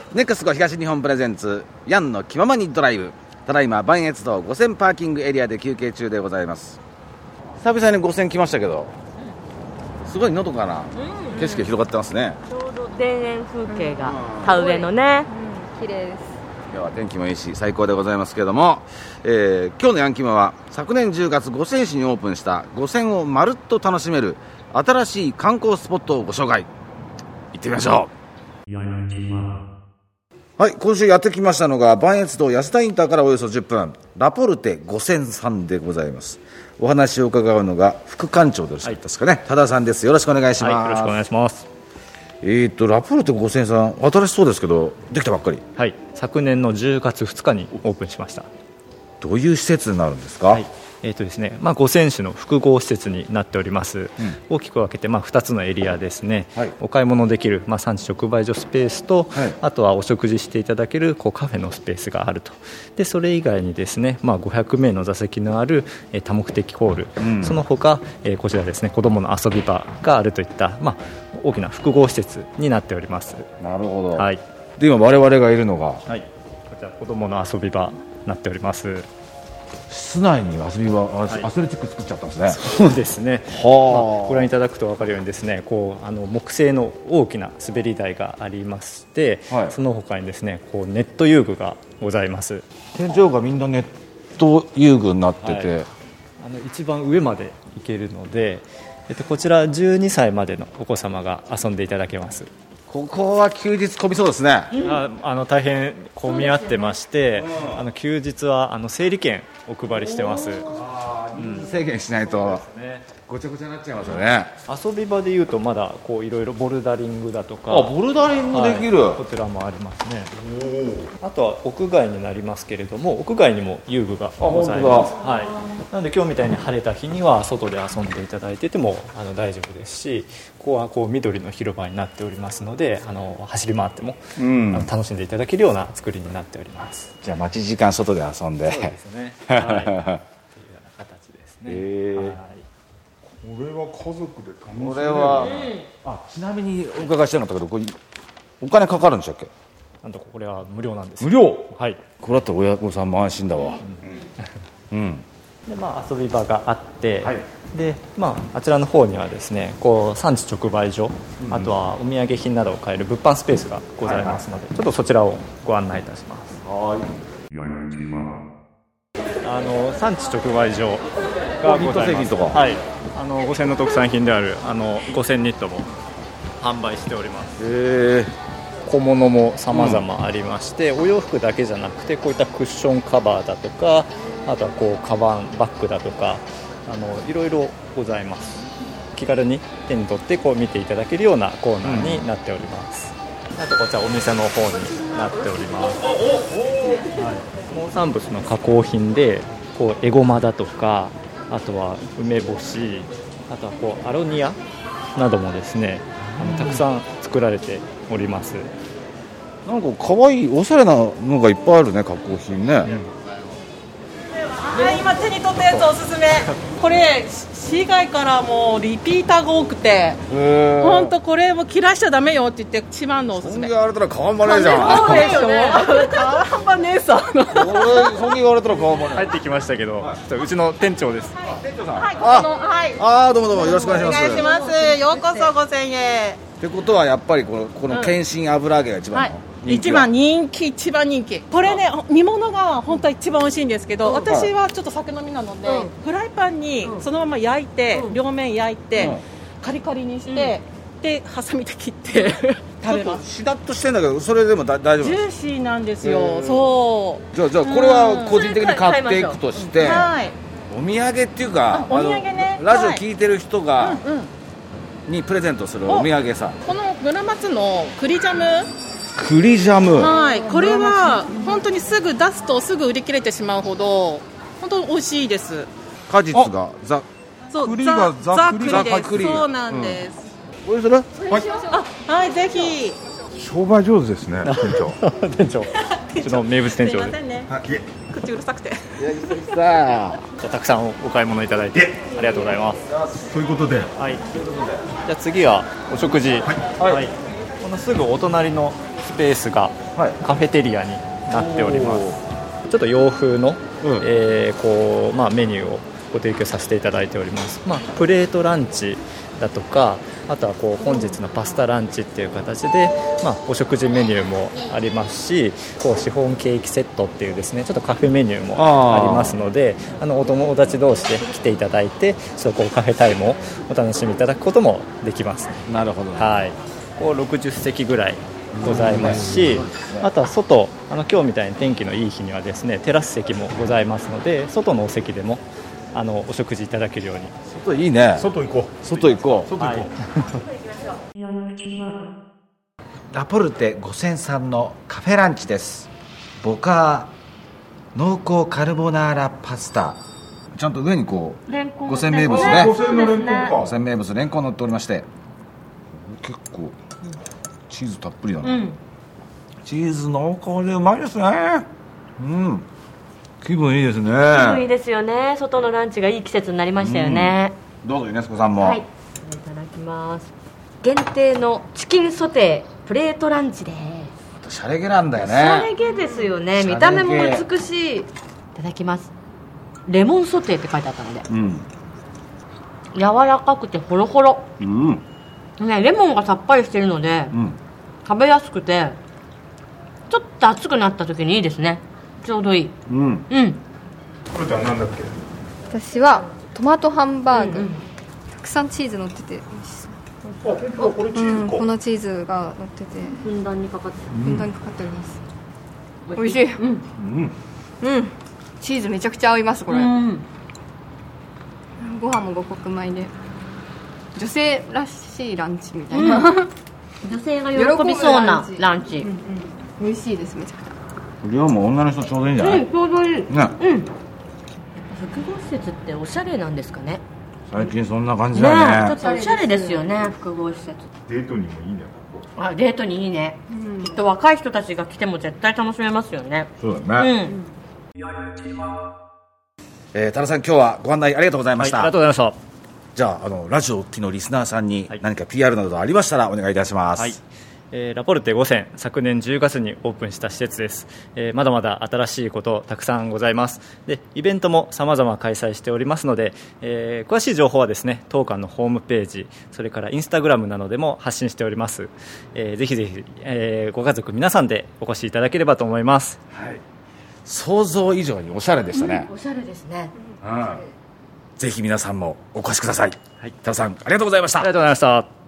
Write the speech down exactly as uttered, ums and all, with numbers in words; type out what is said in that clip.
ネクスコ東日本プレゼンツヤンの気ままにドライブ。ただいま磐越道五千パーキングエリアで休憩中でございます。久々にご千来ましたけど、すごいのどかな景色が広がってますね。 ちょうど田園風景が田植えのね、 綺麗です。 今日は天気もいいし最高でございますけれども、えー、今日のヤンキマは昨年じゅうがつ五千市にオープンした五千をまるっと楽しめる新しい観光スポットをご紹介。行ってみましょう。はい、今週やってきましたのが磐越道安田インターからおよそじゅっぷん、ラポルテ五千さんでございます。お話を伺うのが副館長でよろしいですかね、はい、多田さんです。よろしくお願いします。 はい、よろしくお願いします。 えーとラポルテ五千さん、新しそうですけどできたばっかり。 はい、昨年のじゅうがつふつかにオープンしました。 どういう施設になるんですか？ はい、えーとですねまあ、五千種の複合施設になっております。うん、大きく分けてまあふたつのエリアですね。はい、お買い物できるまあ産地直売所スペースと、はい、あとはお食事していただけるこうカフェのスペースがあると。でそれ以外にですね、まあ、ごひゃくめいの座席のある、えー、多目的ホール、うん、その他、えー、こちらですね子どもの遊び場があるといった、まあ、大きな複合施設になっております。 なるほど。 はい、 で今我々がいるのが、 はい、こちら子どもの遊び場になっております。 室内に遊び場、はい、アスレチック作っちゃったんですね。 そうですね、はあ、ご覧いただくと分かるようにですね、こうあの木製の大きな滑り台がありまして、はい、その他にですねこうネット遊具がございます。 天井がみんなネット遊具になってて、はい、 あの一番上まで行けるので、えっと、こちらじゅうにさいまでのお子様が遊んでいただけます。 ここは休日混みそうですね。 ああの大変混み合ってまして、うん、あの休日はあの整理券お配りしてます。 あ、うん、制限しないとごちゃごちゃになっちゃいますよね。 遊び場でいうとまだこういろいろボルダリングだとか、 あボルダリングできる、 はい、こちらもありますね。あとは屋外になりますけれども、屋外にも遊具がございます。はい、なので今日みたいに晴れた日には外で遊んでいただいててもあの大丈夫ですし、ここはこう緑の広場になっておりますので、あの走り回っても、うん、あの楽しんでいただけるような作りになっております。 じゃあ待ち時間外で遊んで。 そうですね、はい、というような形ですね。 えーはい、 これは家族で楽しめる。 これは、あちなみにお伺いしたかったけど、これお金かかるんでしたっけ？ なんとこれは無料なんです。 無料？はい。これだったら親御さんも安心だわ。うん。うん、 でまあ、遊び場があって、はい、でまあ、あちらの方にはですねこう産地直売所、うん、あとはお土産品などを買える物販スペースがございますので、はいはい、ちょっとそちらをご案内いたします。 はい。 あの産地直売所がございます。はい、あの五千の特産品であるあの五千ニットも販売しております。 へー。 小物も様々ありまして、うん、お洋服だけじゃなくてこういったクッションカバーだとか、あとはこうカバンバッグだとか、あのいろいろございます。気軽に手に取ってこう見ていただけるようなコーナーになっております。うん、あとこちらお店の方になっております。はい、農産物の加工品でこうエゴマだとか、あとは梅干し、あとはこうアロニアなどもですね、あのたくさん作られております。 なんか可愛いおしゃれなのがいっぱいあるね、加工品ね。うん、 はい、今手に取ったやつおすすめ。これ市外からもうリピーターが多くて、本当これも切らしちゃダメよって言って一番のおすすめ。 そん言われたら買わんばねえじゃん。 そうですよね。買わんばねえさ。 俺そん言われたら買わんばねえ。 入ってきましたけど、はい、うちの店長です。 店長さん。はい、ここのはい。 ああどうもどうもよろしくお願いします。 お願いします。ようこそごせんえん。 ってことはやっぱりこのこの謙信油揚げが一番の。はい一番人気、一番人気。これね、煮物が本当は一番美味しいんですけど、うん、私はちょっと酒飲みなので、うん、フライパンにそのまま焼いて、うん、両面焼いて、うん、カリカリにして、うん、でハサミで切って食べます。 しだっとしてんだけど、それでもだ大丈夫？ ジューシーなんですよ。そう。 じゃあじゃあこれは個人的に買っていくとして、はい、お土産っていうか、 お土産ね、 ラジオ聞いてる人が、はいうんうんにプレゼントするお土産さ、 この村松の栗ジャム、 栗ジャム、 はい、これは本当にすぐ出すとすぐ売り切れてしまうほど本当に美味しいです。 果実がザそう栗がザザ栗です。そうなんです。 おいしい？はい、 あ、はい、ぜひ。 商売上手ですね、店長。 店長、うちの名物店長で。 すいませんね。口うるさくて。 いやいいさあ。じゃあたくさんお買い物いただいてありがとうございます。 ということで、 はい。じゃあ次はお食事。はい。はい、本のすぐお隣のスペースがカフェテリアになっております、はい、ちょっと洋風の、うんえーこうまあ、メニューをご提供させていただいております、まあ、プレートランチだとかあとはこう本日のパスタランチっていう形で、まあ、お食事メニューもありますしこうシフォンケーキセットっていうですねちょっとカフェメニューもありますのであのお友達同士で来ていただいてちょっとこうカフェタイムをお楽しみいただくこともできます。 なるほど、 はい、こうろくじゅっせきぐらいございますしあとは外あの今日みたいに天気のいい日にはですねテラス席もございますので外のお席でもあのお食事いただけるように外いいね外行こう外行こう外行こう、 はい、ラポルテごせんさんのカフェランチです。ボカー濃厚カルボナーラパスタちゃんと上にこうごせん名物ねごせんのレンコンかごせん名物レンコン乗っておりまして結構チーズたっぷりだな、うん、チーズ濃厚でうまいですね。うん気分いいですね。気分いいですよね。外のランチがいい季節になりましたよね、 うん、どうぞユネスコさんも、 はい、いただきます。限定のチキンソテープレートランチです。 シャレゲなんだよね。 シャレゲですよね。見た目も美しい。いただきます。レモンソテーって書いてあったので、うん、柔らかくてホロホロ、うんね、レモンがさっぱりしてるので、うん、食べやすくてちょっと熱くなった時にいいですね。ちょうどいい。うん。うん。 これじゃ何だっけ？ 私はトマトハンバーグ、うんうん、たくさんチーズ乗ってて美味しそう。 あ、本当だ。これチーズか。 うん、このチーズが乗っててふんだんにかかってる。 ふんだんにかかっております。うん、美味しい。うん。うん。うん。チーズめちゃくちゃ合いますこれ。うん、ご飯も五穀米で女性らしいランチみたいな。うん、 女性が喜びそうなランチ。うんうん、 美味しいですめちゃくちゃ。 量も女の人ちょうどいいんじゃない？ うん、ちょうどいい。ね。うん。複合施設っておしゃれなんですかね。 最近そんな感じだよね。 ちょっとおしゃれですよね、複合施設。 デートにもいいね。 ここ。あ、デートにいいね。うん、きっと若い人たちが来ても絶対楽しめますよね。 そうだね。うん。えー、多田さん今日はご案内ありがとうございました。 はい、ありがとうございました。 じゃあ、あのラジオを聴きのリスナーさんに何か ピーアール などありましたらお願いいたします。 はい。えー、ラポルテごせん昨年じゅうがつにオープンした施設です、えー、まだまだ新しいことたくさんございます。でイベントも様々開催しておりますので、えー、詳しい情報はですね当館のホームページそれからインスタグラムなどでも発信しております、えー、ぜひぜひ、えー、ご家族皆さんでお越しいただければと思います。 はい、想像以上におしゃれでしたね。 うん、おしゃれですね。 うん、ぜひ皆さんもお越しください。はい、多田さんありがとうございました。 ありがとうございました。